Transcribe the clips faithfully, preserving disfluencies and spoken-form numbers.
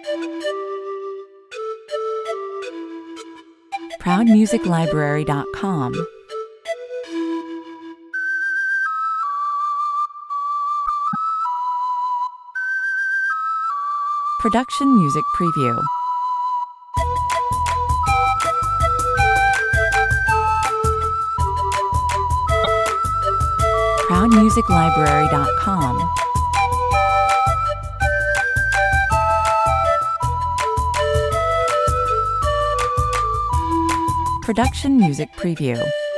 proud music library dot com. Production music preview. proud music library dot com. Production music preview.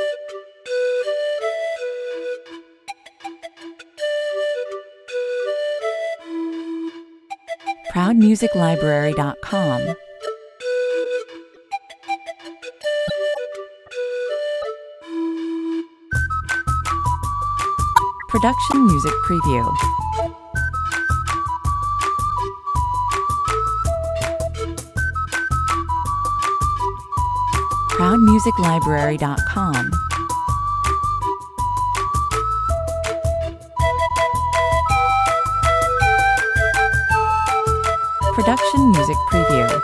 proud music library dot com. Production music preview. proud music library dot com. Production music preview.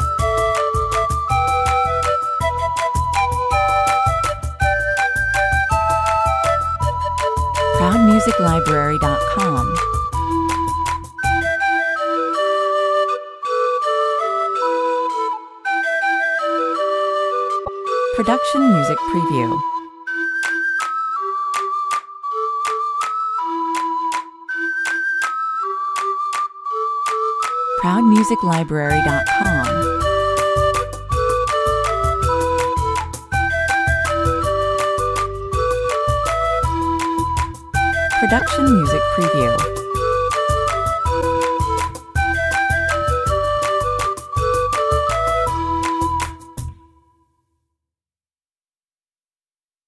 proud music library dot com. Production music preview. proud music library dot com. Production music preview.